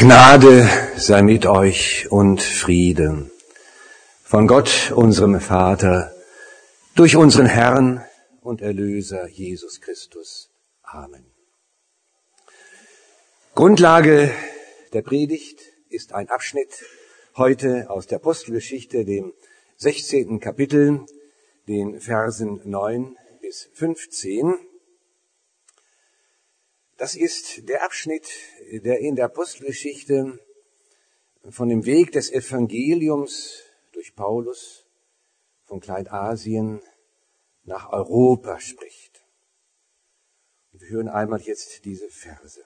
Gnade sei mit euch und Friede von Gott, unserem Vater, durch unseren Herrn und Erlöser Jesus Christus. Amen. Grundlage der Predigt ist ein Abschnitt heute aus der Apostelgeschichte, dem 16. Kapitel, den Versen 9 bis 15. Das ist der Abschnitt, der in der Apostelgeschichte von dem Weg des Evangeliums durch Paulus von Kleinasien nach Europa spricht. Und wir hören einmal jetzt diese Verse.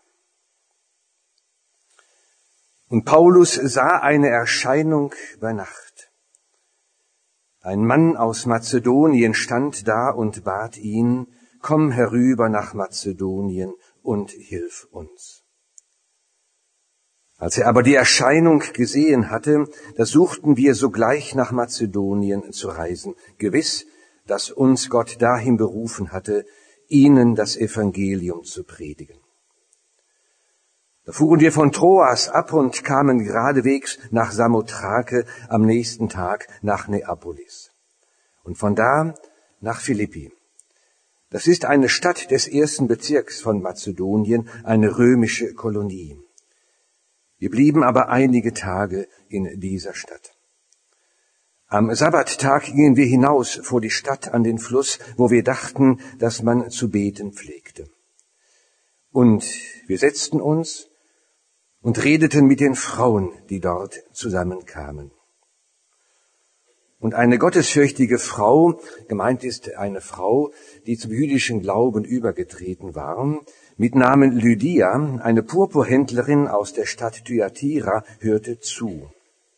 Und Paulus sah eine Erscheinung bei Nacht. Ein Mann aus Mazedonien stand da und bat ihn, komm herüber nach Mazedonien und hilf uns. Als er aber die Erscheinung gesehen hatte, da suchten wir sogleich nach Mazedonien zu reisen, gewiss, dass uns Gott dahin berufen hatte, ihnen das Evangelium zu predigen. Da fuhren wir von Troas ab und kamen geradewegs nach Samothrake, am nächsten Tag nach Neapolis und von da nach Philippi. Das ist eine Stadt des ersten Bezirks von Mazedonien, eine römische Kolonie. Wir blieben aber einige Tage in dieser Stadt. Am Sabbattag gingen wir hinaus vor die Stadt an den Fluss, wo wir dachten, dass man zu beten pflegte. Und wir setzten uns und redeten mit den Frauen, die dort zusammenkamen. Und eine gottesfürchtige Frau, gemeint ist eine Frau, die zum jüdischen Glauben übergetreten war, mit Namen Lydia, eine Purpurhändlerin aus der Stadt Thyatira, hörte zu.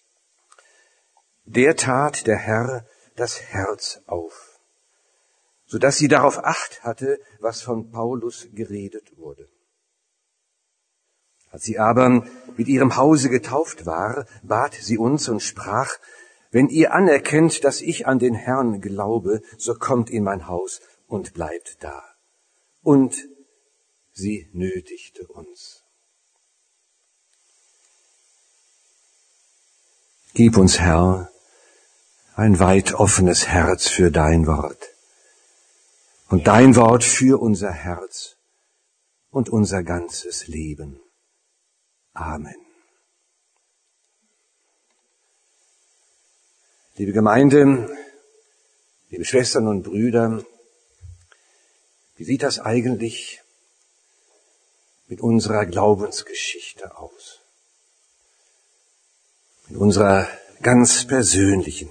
Der tat der Herr das Herz auf, so dass sie darauf Acht hatte, was von Paulus geredet wurde. Als sie aber mit ihrem Hause getauft war, bat sie uns und sprach, wenn ihr anerkennt, dass ich an den Herrn glaube, so kommt in mein Haus und bleibt da. Und sie nötigte uns. Gib uns, Herr, ein weit offenes Herz für dein Wort und dein Wort für unser Herz und unser ganzes Leben. Amen. Liebe Gemeinde, liebe Schwestern und Brüder, wie sieht das eigentlich mit unserer Glaubensgeschichte aus? Mit unserer ganz persönlichen,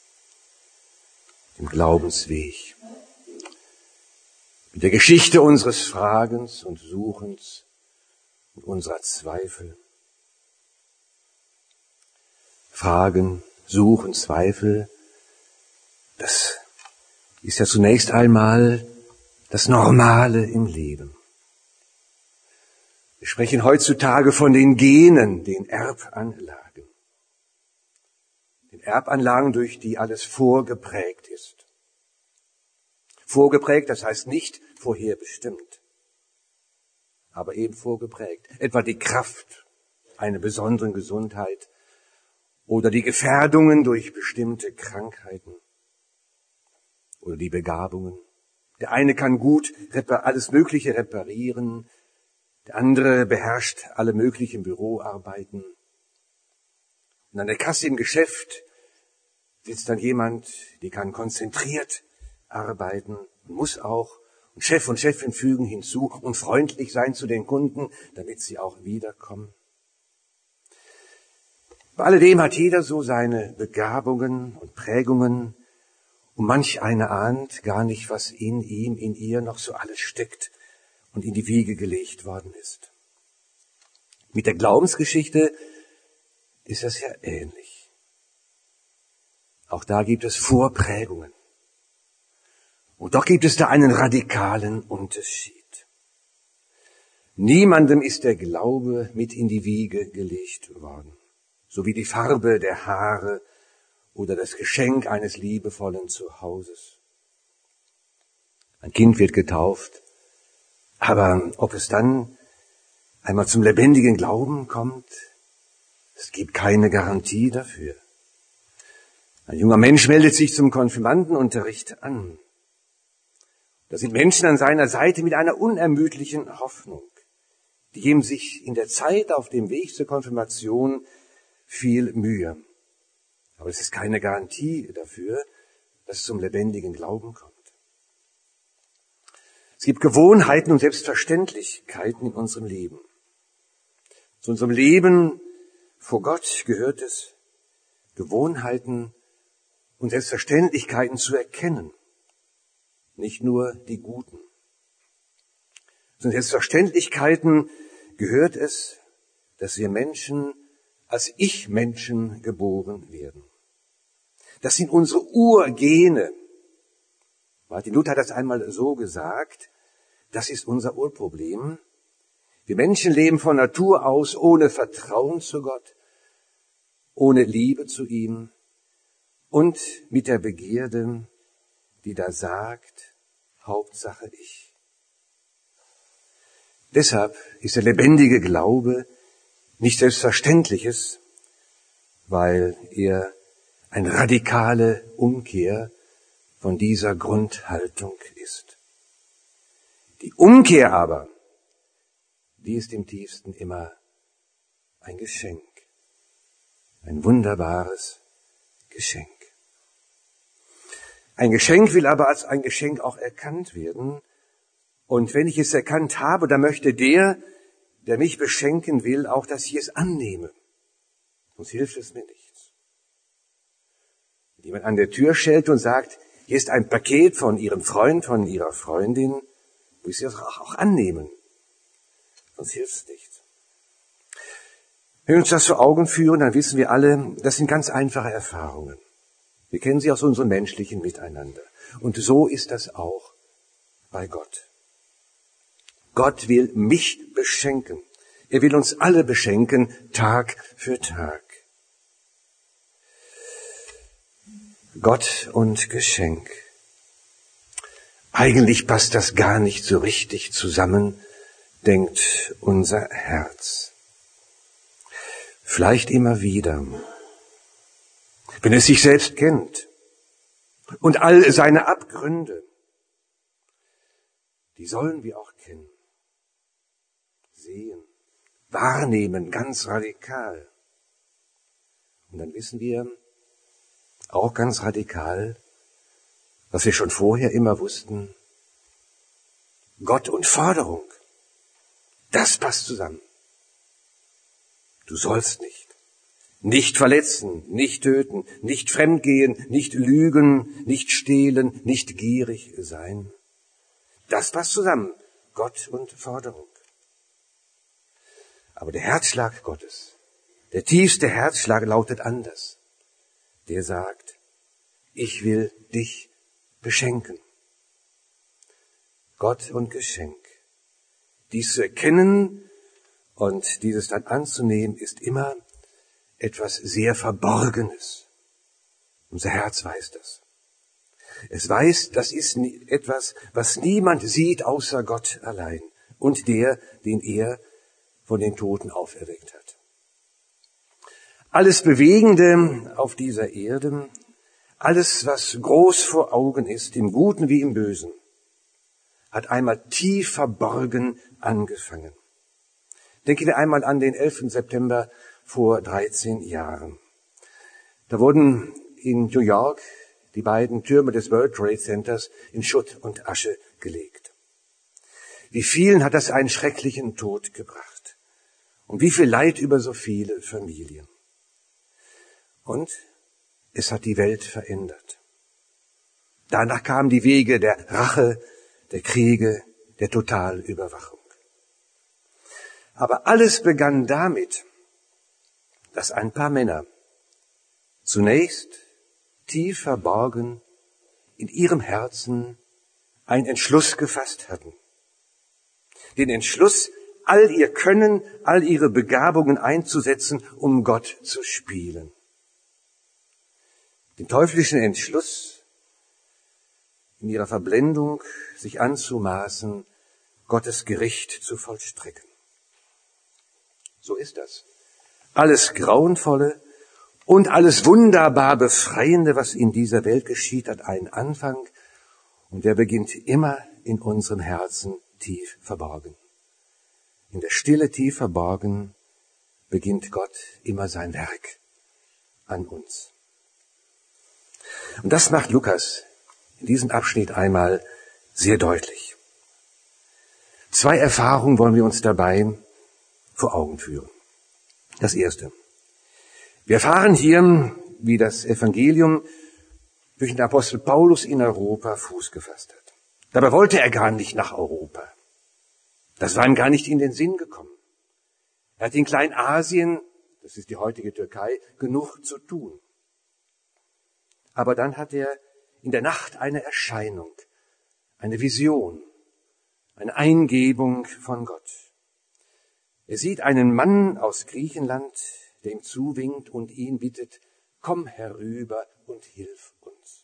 dem Glaubensweg. Mit der Geschichte unseres Fragens und Suchens und unserer Zweifel. Fragen, Suchen, Zweifel, das ist ja zunächst einmal das Normale im Leben. Wir sprechen heutzutage von den Genen, den Erbanlagen. Den Erbanlagen, durch die alles vorgeprägt ist. Vorgeprägt, das heißt nicht vorherbestimmt, aber eben vorgeprägt. Etwa die Kraft einer besonderen Gesundheit, oder die Gefährdungen durch bestimmte Krankheiten oder die Begabungen. Der eine kann gut alles Mögliche reparieren, der andere beherrscht alle möglichen Büroarbeiten. Und an der Kasse im Geschäft sitzt dann jemand, die kann konzentriert arbeiten und muss auch. Und Chef und Chefin fügen hinzu und freundlich sein zu den Kunden, damit sie auch wiederkommen. Bei alledem hat jeder so seine Begabungen und Prägungen und manch einer ahnt gar nicht, was in ihm, in ihr noch so alles steckt und in die Wiege gelegt worden ist. Mit der Glaubensgeschichte ist das ja ähnlich. Auch da gibt es Vorprägungen. Und doch gibt es da einen radikalen Unterschied. Niemandem ist der Glaube mit in die Wiege gelegt worden. So wie die Farbe der Haare oder das Geschenk eines liebevollen Zuhauses. Ein Kind wird getauft, aber ob es dann einmal zum lebendigen Glauben kommt, Es gibt keine Garantie dafür. Ein junger Mensch meldet sich zum Konfirmandenunterricht an. Da sind Menschen an seiner Seite mit einer unermüdlichen Hoffnung. Die geben sich in der Zeit auf dem Weg zur Konfirmation viel Mühe. Aber es ist keine Garantie dafür, dass es zum lebendigen Glauben kommt. Es gibt Gewohnheiten und Selbstverständlichkeiten in unserem Leben. Zu unserem Leben vor Gott gehört es, Gewohnheiten und Selbstverständlichkeiten zu erkennen. Nicht nur die guten. Zu den Selbstverständlichkeiten gehört es, dass wir Menschen als Ich-Menschen geboren werden. Das sind unsere Urgene. Martin Luther hat das einmal so gesagt, das ist unser Urproblem. Wir Menschen leben von Natur aus ohne Vertrauen zu Gott, ohne Liebe zu ihm und mit der Begierde, die da sagt, Hauptsache ich. Deshalb ist der lebendige Glaube nicht Selbstverständliches, weil er eine radikale Umkehr von dieser Grundhaltung ist. Die Umkehr aber, die ist im tiefsten immer ein Geschenk, ein wunderbares Geschenk. Ein Geschenk will aber als ein Geschenk auch erkannt werden. Und wenn ich es erkannt habe, dann möchte der mich beschenken will, auch, dass ich es annehme. Sonst hilft es mir nichts. Wenn jemand an der Tür stellt und sagt, hier ist ein Paket von Ihrem Freund, von Ihrer Freundin, muss ich es auch annehmen. Sonst hilft es nichts. Wenn wir uns das vor Augen führen, dann wissen wir alle, das sind ganz einfache Erfahrungen. Wir kennen sie aus unserem menschlichen Miteinander. Und so ist das auch bei Gott. Gott will mich beschenken. Er will uns alle beschenken, Tag für Tag. Gott und Geschenk. Eigentlich passt das gar nicht so richtig zusammen, denkt unser Herz. Vielleicht immer wieder. Wenn es sich selbst kennt und all seine Abgründe, die sollen wir auch kennen, sehen, wahrnehmen, ganz radikal. Und dann wissen wir auch ganz radikal, was wir schon vorher immer wussten, Gott und Forderung, das passt zusammen. Du sollst nicht verletzen, nicht töten, nicht fremdgehen, nicht lügen, nicht stehlen, nicht gierig sein. Das passt zusammen, Gott und Forderung. Aber der Herzschlag Gottes, der tiefste Herzschlag lautet anders. Der sagt, ich will dich beschenken. Gott und Geschenk. Dies zu erkennen und dieses dann anzunehmen, ist immer etwas sehr Verborgenes. Unser Herz weiß das. Es weiß, das ist etwas, was niemand sieht außer Gott allein und der, den er von den Toten auferweckt hat. Alles Bewegende auf dieser Erde, alles, was groß vor Augen ist, im Guten wie im Bösen, hat einmal tief verborgen angefangen. Denken wir einmal an den 11. September vor 13 Jahren. Da wurden in New York die beiden Türme des World Trade Centers in Schutt und Asche gelegt. Wie vielen hat das einen schrecklichen Tod gebracht? Und wie viel Leid über so viele Familien? Und es hat die Welt verändert. Danach kamen die Wege der Rache, der Kriege, der Totalüberwachung. Aber alles begann damit, dass ein paar Männer zunächst tief verborgen in ihrem Herzen einen Entschluss gefasst hatten. Den Entschluss, all ihr Können, all ihre Begabungen einzusetzen, um Gott zu spielen. Den teuflischen Entschluss, in ihrer Verblendung sich anzumaßen, Gottes Gericht zu vollstrecken. So ist das. alles Grauenvolle und alles wunderbar Befreiende, was in dieser Welt geschieht, hat einen Anfang und der beginnt immer in unserem Herzen tief verborgen. In der Stille tief verborgen beginnt Gott immer sein Werk an uns. Und das macht Lukas in diesem Abschnitt einmal sehr deutlich. 2 Erfahrungen wollen wir uns dabei vor Augen führen. Das erste. Wir erfahren hier, wie das Evangelium durch den Apostel Paulus in Europa Fuß gefasst hat. Dabei wollte er gar nicht nach Europa. Das war ihm gar nicht in den Sinn gekommen. Er hat in Kleinasien, das ist die heutige Türkei, genug zu tun. Aber dann hat er in der Nacht eine Erscheinung, eine Vision, eine Eingebung von Gott. Er sieht einen Mann aus Griechenland, der ihm zuwinkt und ihn bittet, komm herüber und hilf uns.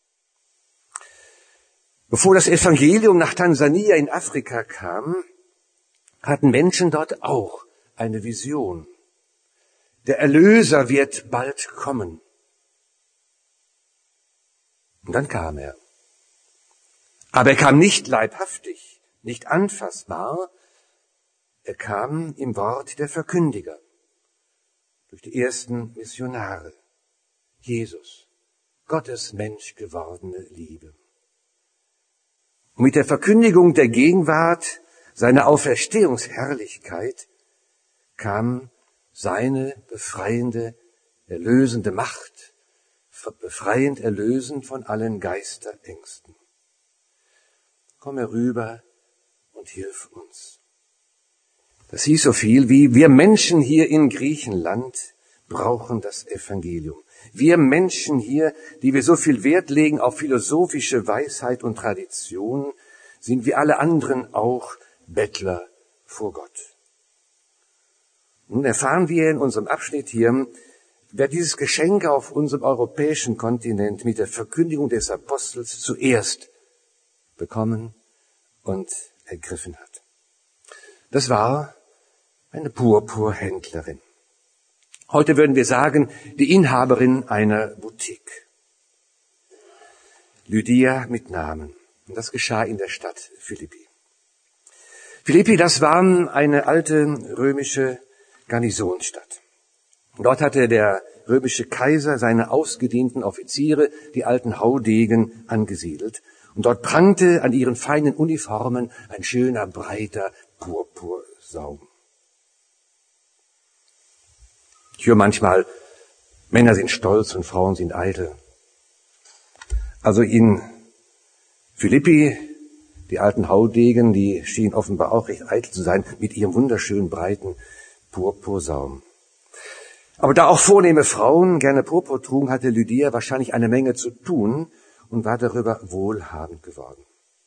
Bevor das Evangelium nach Tansania in Afrika kam, hatten Menschen dort auch eine Vision. Der Erlöser wird bald kommen. Und dann kam er. Aber er kam nicht leibhaftig, nicht anfassbar. Er kam im Wort der Verkündiger, durch die ersten Missionare. Jesus, Gottes Mensch gewordene Liebe. Und mit der Verkündigung der Gegenwart seiner Auferstehungsherrlichkeit kam seine befreiende, erlösende Macht, befreiend, erlösend von allen Geisterängsten. Komm herüber und hilf uns. Das hieß so viel wie, wir Menschen hier in Griechenland brauchen das Evangelium. Wir Menschen hier, die wir so viel Wert legen auf philosophische Weisheit und Tradition, sind wie alle anderen auch Bettler vor Gott. Nun erfahren wir in unserem Abschnitt hier, wer dieses Geschenk auf unserem europäischen Kontinent mit der Verkündigung des Apostels zuerst bekommen und ergriffen hat. Das war eine Purpurhändlerin. Heute würden wir sagen, die Inhaberin einer Boutique. Lydia mit Namen. Und das geschah in der Stadt Philippi. Philippi, das war eine alte römische Garnisonsstadt. Dort hatte der römische Kaiser seine ausgedienten Offiziere, die alten Haudegen, angesiedelt. Und dort prangte an ihren feinen Uniformen ein schöner, breiter Purpursaum. Ich höre manchmal, Männer sind stolz und Frauen sind eitel. Also in Philippi, die alten Haudegen, die schienen offenbar auch recht eitel zu sein, mit ihrem wunderschönen, breiten Purpursaum. Aber da auch vornehme Frauen gerne Purpur trugen, hatte Lydia wahrscheinlich eine Menge zu tun und war darüber wohlhabend geworden.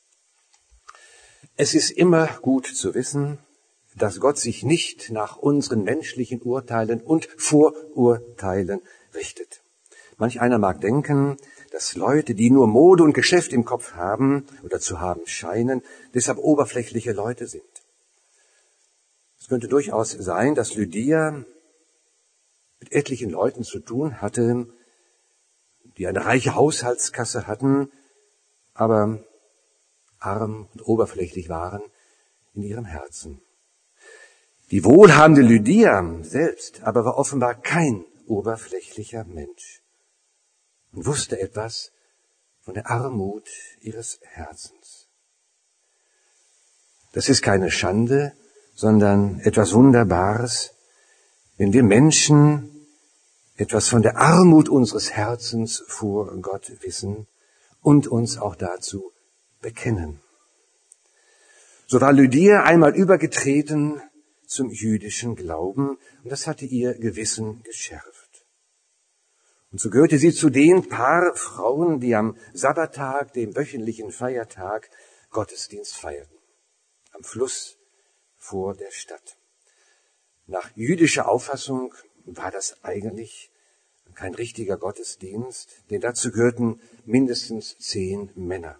Es ist immer gut zu wissen, dass Gott sich nicht nach unseren menschlichen Urteilen und Vorurteilen richtet. Manch einer mag denken, dass Leute, die nur Mode und Geschäft im Kopf haben oder zu haben scheinen, deshalb oberflächliche Leute sind. Es könnte durchaus sein, dass Lydia mit etlichen Leuten zu tun hatte, die eine reiche Haushaltskasse hatten, aber arm und oberflächlich waren in ihrem Herzen. Die wohlhabende Lydia selbst aber war offenbar kein oberflächlicher Mensch und wusste etwas von der Armut ihres Herzens. Das ist keine Schande, sondern etwas Wunderbares, wenn wir Menschen etwas von der Armut unseres Herzens vor Gott wissen und uns auch dazu bekennen. So war Lydia einmal übergetreten zum jüdischen Glauben und das hatte ihr Gewissen geschärft. Und so gehörte sie zu den paar Frauen, die am Sabbattag, dem wöchentlichen Feiertag, Gottesdienst feierten. Am Fluss vor der Stadt. Nach jüdischer Auffassung war das eigentlich kein richtiger Gottesdienst, denn dazu gehörten mindestens 10 Männer.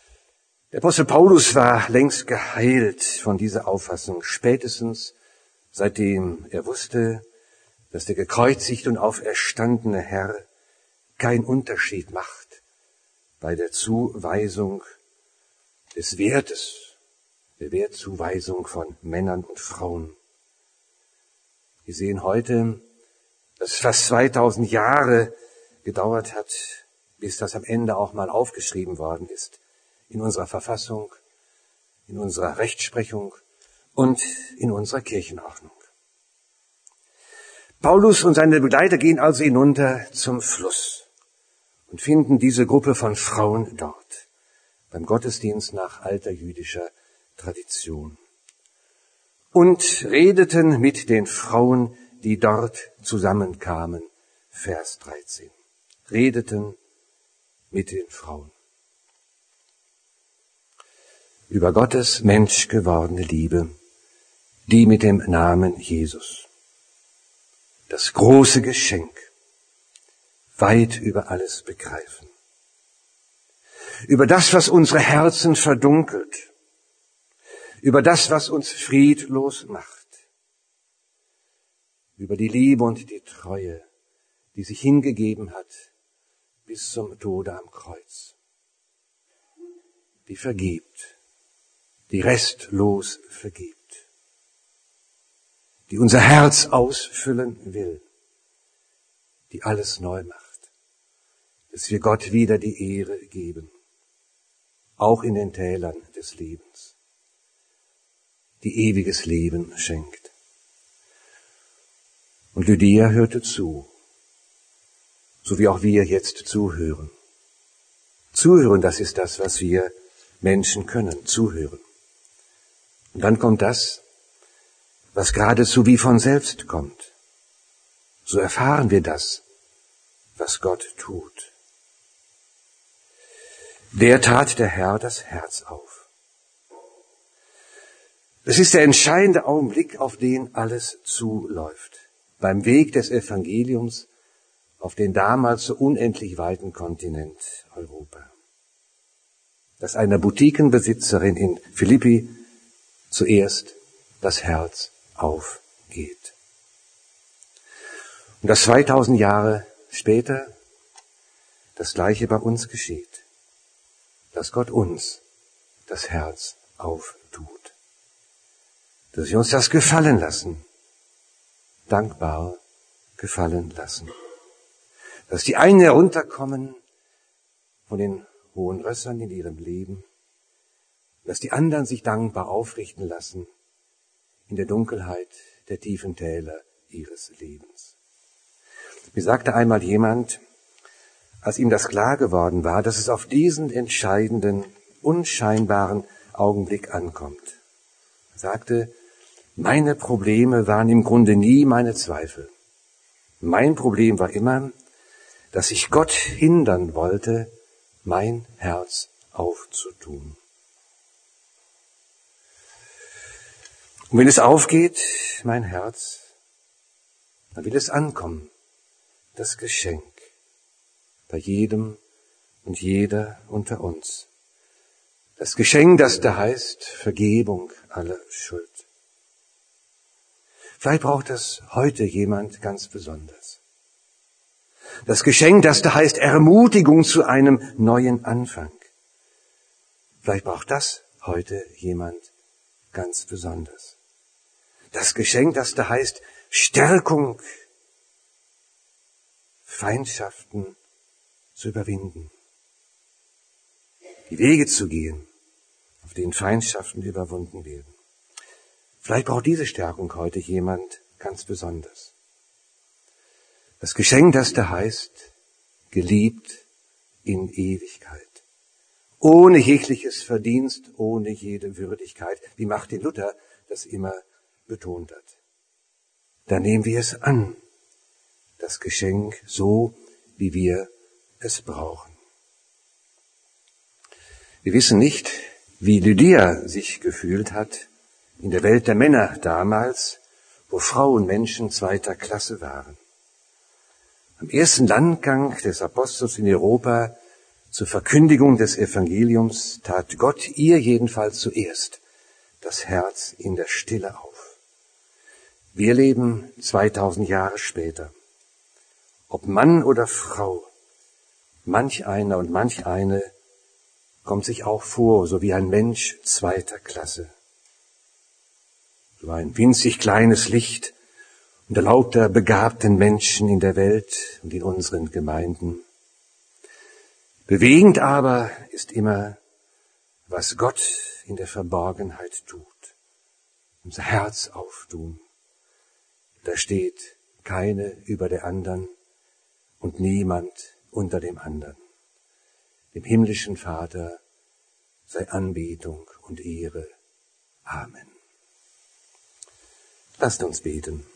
Der Apostel Paulus war längst geheilt von dieser Auffassung, spätestens seitdem er wusste, dass der gekreuzigte und auferstandene Herr keinen Unterschied macht bei der Zuweisung des Wertes, der Wertzuweisung von Männern und Frauen. Wir sehen heute, dass es fast 2000 Jahre gedauert hat, bis das am Ende auch mal aufgeschrieben worden ist in unserer Verfassung, in unserer Rechtsprechung und in unserer Kirchenordnung. Paulus und seine Begleiter gehen also hinunter zum Fluss und finden diese Gruppe von Frauen dort, beim Gottesdienst nach alter jüdischer Tradition. Und redeten mit den Frauen, die dort zusammenkamen. Vers 13. Redeten mit den Frauen. Über Gottes menschgewordene Liebe, die mit dem Namen Jesus. Das große Geschenk, weit über alles begreifen. Über das, was unsere Herzen verdunkelt. Über das, was uns friedlos macht. Über die Liebe und die Treue, die sich hingegeben hat bis zum Tode am Kreuz. Die vergibt, die restlos vergibt. Die unser Herz ausfüllen will, die alles neu macht, dass wir Gott wieder die Ehre geben, auch in den Tälern des Lebens, die ewiges Leben schenkt. Und Lydia hörte zu, so wie auch wir jetzt zuhören. Zuhören, das ist das, was wir Menschen können, zuhören. Und dann kommt das, was geradezu wie von selbst kommt. So erfahren wir das, was Gott tut. Der tat der Herr das Herz auf. Es ist der entscheidende Augenblick, auf den alles zuläuft. Beim Weg des Evangeliums auf den damals so unendlich weiten Kontinent Europa. Dass einer Boutiquenbesitzerin in Philippi zuerst das Herz aufgeht. Und dass 2000 Jahre später das Gleiche bei uns geschieht. Dass Gott uns das Herz auftut. Dass wir uns das gefallen lassen. Dankbar gefallen lassen. Dass die einen herunterkommen von den hohen Rössern in ihrem Leben. Dass die anderen sich dankbar aufrichten lassen in der Dunkelheit der tiefen Täler ihres Lebens. Mir sagte einmal jemand, als ihm das klar geworden war, dass es auf diesen entscheidenden, unscheinbaren Augenblick ankommt. Er sagte, meine Probleme waren im Grunde nie meine Zweifel. Mein Problem war immer, dass ich Gott hindern wollte, mein Herz aufzutun. Und wenn es aufgeht, mein Herz, dann will es ankommen, das Geschenk, bei jedem und jeder unter uns. Das Geschenk, das da heißt Vergebung aller Schuld. Vielleicht braucht das heute jemand ganz besonders. Das Geschenk, das da heißt Ermutigung zu einem neuen Anfang. Vielleicht braucht das heute jemand ganz besonders. Das Geschenk, das da heißt Stärkung, Feindschaften zu überwinden. Die Wege zu gehen, auf denen Feindschaften überwunden werden. Vielleicht braucht diese Stärkung heute jemand ganz besonders. Das Geschenk, das da heißt, geliebt in Ewigkeit. Ohne jegliches Verdienst, ohne jede Würdigkeit, wie Martin Luther das immer betont hat. Dann nehmen wir es an, das Geschenk so, wie wir es brauchen. Wir wissen nicht, wie Lydia sich gefühlt hat in der Welt der Männer damals, wo Frauen Menschen zweiter Klasse waren. Am ersten Landgang des Apostels in Europa zur Verkündigung des Evangeliums tat Gott ihr jedenfalls zuerst das Herz in der Stille auf. Wir leben 2000 Jahre später. Ob Mann oder Frau, manch einer und manch eine kommt sich auch vor, so wie ein Mensch zweiter Klasse. So ein winzig kleines Licht unter lauter begabten Menschen in der Welt und in unseren Gemeinden. Bewegend aber ist immer, was Gott in der Verborgenheit tut. Unser Herz auftun. Da steht keine über der anderen und niemand unter dem anderen. Dem himmlischen Vater sei Anbetung und Ehre. Amen. Lasst uns beten.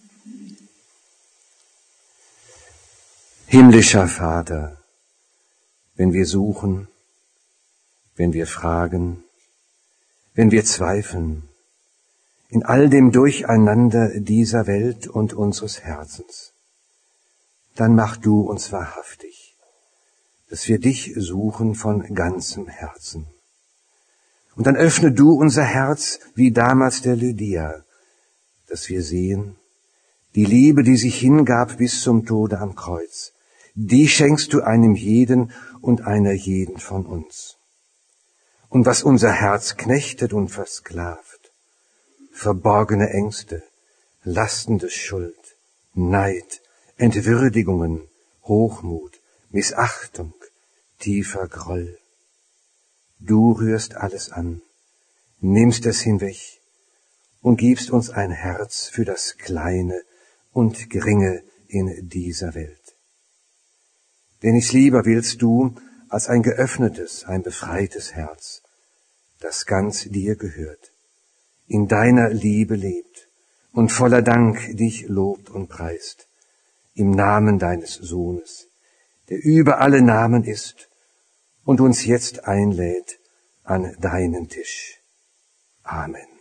Himmlischer Vater, wenn wir suchen, wenn wir fragen, wenn wir zweifeln, in all dem Durcheinander dieser Welt und unseres Herzens, dann mach du uns wahrhaftig, dass wir dich suchen von ganzem Herzen. Und dann öffne du unser Herz wie damals der Lydia, dass wir sehen, die Liebe, die sich hingab bis zum Tode am Kreuz, die schenkst du einem jeden und einer jeden von uns. Und was unser Herz knechtet und versklavt, verborgene Ängste, lastende Schuld, Neid, Entwürdigungen, Hochmut, Missachtung, tiefer Groll. Du rührst alles an, nimmst es hinweg und gibst uns ein Herz für das Kleine und Geringe in dieser Welt. Denn nichts lieber willst du als ein geöffnetes, ein befreites Herz, das ganz dir gehört, in deiner Liebe lebt und voller Dank dich lobt und preist, im Namen deines Sohnes, der über alle Namen ist und uns jetzt einlädt an deinen Tisch. Amen.